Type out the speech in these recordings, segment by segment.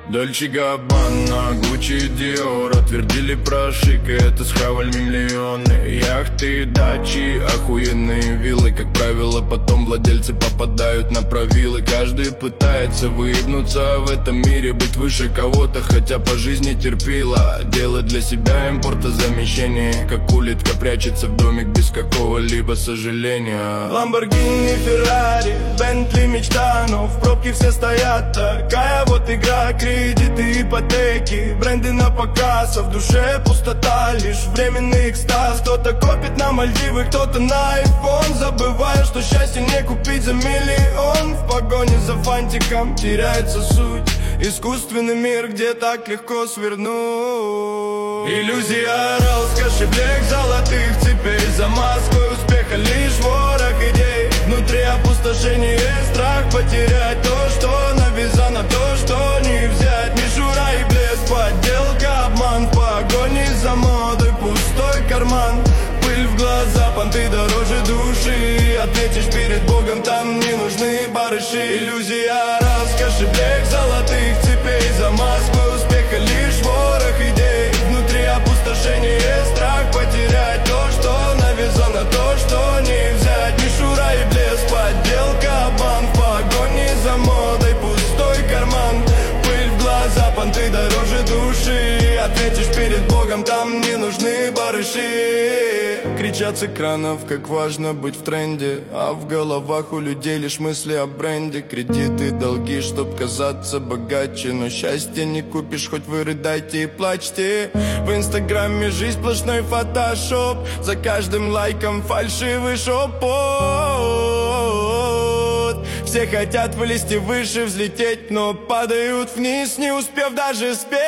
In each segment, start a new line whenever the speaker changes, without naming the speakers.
Дольче Габбана, Гуччи, Диор отвердили про шик, и это схавали миллионы. Яхты, дачи, охуенные виллы. Как правило, потом владельцы попадают на провилы. Каждый пытается выебнуться в этом мире, быть выше кого-то, хотя по жизни терпила. Делать для себя импортозамещение, как улитка прячется в домик без какого-либо сожаления. Ламборгини, Феррари, Бентли, мечта, но в пробке все стоят. Такая вот игра, кредиты, ипотеки, бренды на показ, а в душе пустота, лишь временный экстаз. Кто-то копит на Мальдивы, кто-то на айфон, забывая, что счастье не купить за миллион. В погоне за фантиком теряется суть, искусственный мир, где так легко свернуть. Иллюзия роз, кошелек золотых цепей, за маской успеха лишь ворох идей. Внутри опустошение, страх потерять то, что навязано, то, что не взять. Мишура и блеск, подделка, обман, в погоне за модой пустой карман. Пыль в глаза, понты дороже души, ответишь перед Богом, там не нужны барыши. Иллюзия раз, кошелек золотых цепей, за маской успеха лишь ворох идей. Внутри опустошение, страх потерять то, что навязано, то, что не взять. Мишура и блеск, подделка, обман, в погоне за модой пустой карман. Пыль в глаза, понты дороже души, ответишь перед Богом, там не нужны барыши. Кричат с экранов, как важно быть в тренде, а в головах у людей лишь мысли о бренде. Кредиты, долги, чтоб казаться богаче, но счастье не купишь, хоть вы рыдайте и плачьте. В инстаграме жизнь сплошной фотошоп, за каждым лайком фальшивый шепот. Все хотят вылезти выше, взлететь, но падают вниз, не успев даже спеть.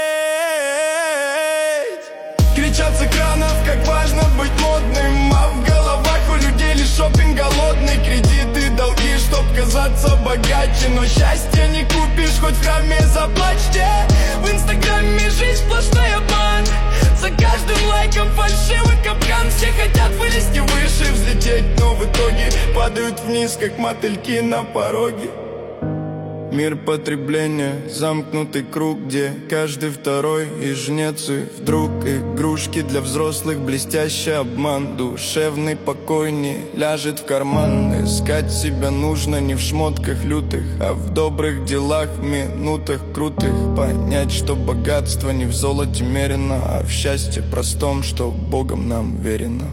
Кричат с экранов, как важно быть модным, а в головах у людей лишь шопинг голодный. Кредиты, долги, чтоб казаться богаче, но счастье не купишь, хоть в храме заплачьте. В инстаграме жизнь сплошной обман, за каждым лайком фальшивый капкан. Все хотят вылезти выше, взлететь, но в итоге падают вниз, как мотыльки на пороге. Мир потребления, замкнутый круг, где каждый второй и жнец, и вдруг игрушки для взрослых, блестящий обман. Душевный покой не ляжет в карман. Искать себя нужно не в шмотках лютых, а в добрых делах, в минутах крутых. Понять, что богатство не в золоте мерено, а в счастье простом, что Богом нам верено.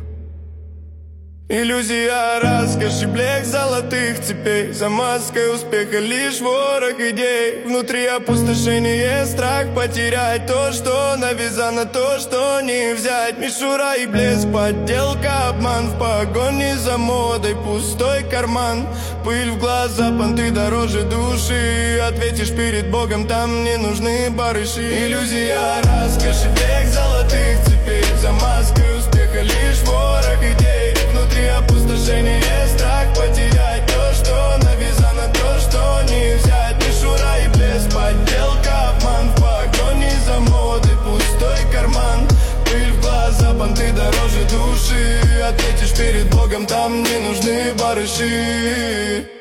Иллюзия раз, кошелек золотых цепей, за маской успеха лишь ворох идей. Внутри опустошение, страх потерять то, что навязано, то, что не взять. Мишура и блеск, подделка, обман, в погоне за модой пустой карман. Пыль в глаза, понты дороже души, ответишь перед Богом, там не нужны барыши. Иллюзия раз, кошелек золотых цепей, за маской успеха лишь ворох идей. Внутри опустошение, страх потерять то, что навязано, то, что не взять. Мишура и блеск, подделка, обман, в погоне за модой пустой карман. Пыль в глаза, понты дороже души, ответишь перед Богом, там не нужны барыши.